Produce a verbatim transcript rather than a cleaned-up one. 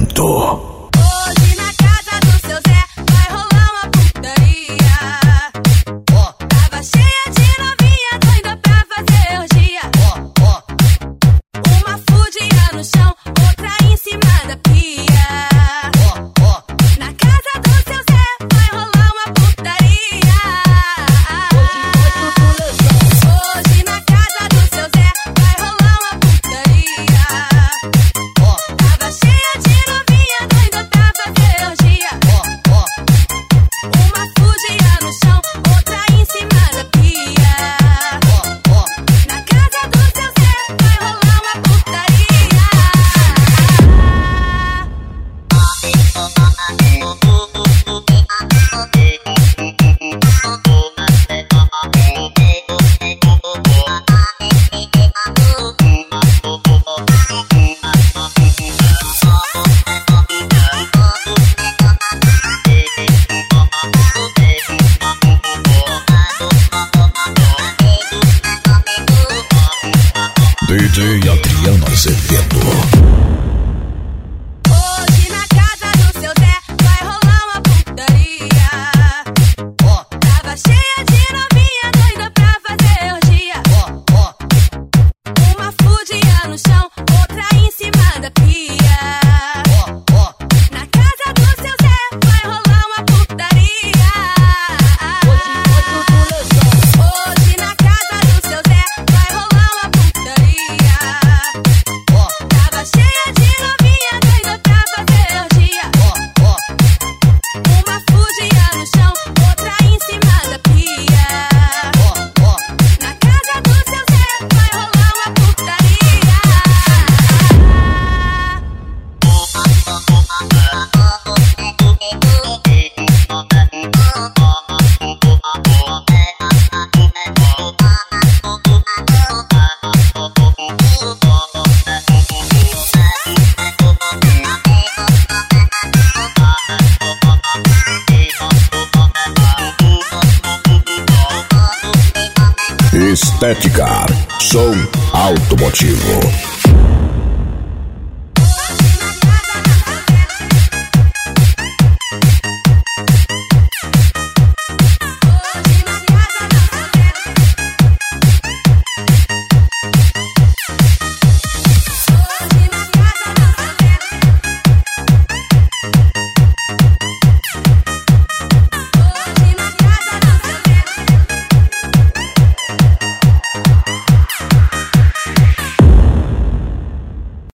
momento. Hoje na casa do seu Zé vai rolar uma putaria. Oh. Tava cheia de novinha doida pra fazer orgia. Oh. Oh. Uma fudinha no chão, outra em cima da pia. Oh. Oh. Na casa do seu Zé vai rolar uma putaria. Hoje na casa do seu Zé vai rolar uma putaria. Oh. Tava cheia de novinha doida pra fazer orgia. Oh. Oh. Uma fudinha no chão, outra em cima da pia. Oh. Oh. Na casa do seu Zé vai rolar uma putaria. D J Adriano Azevedo. Hoje na casa do seu Zé vai rolar uma putaria. Oh. Tava cheia de novinha doida pra fazer orgia. Oh. Oh. Uma fudinha no chão, outra em cima da pia. Oh. Oh. Na casa do seu Zé vai rolar uma putaria. Hoje na casa do seu Zé vai rolar uma putaria. Oh. Tava cheia de novinha doida pra fazer orgia. Oh. Oh. Uma fudinha no chão, outra em cima da pia. Oh. Oh. Na casa do seu Zé vai rolar uma putaria. Estética, som automotivo.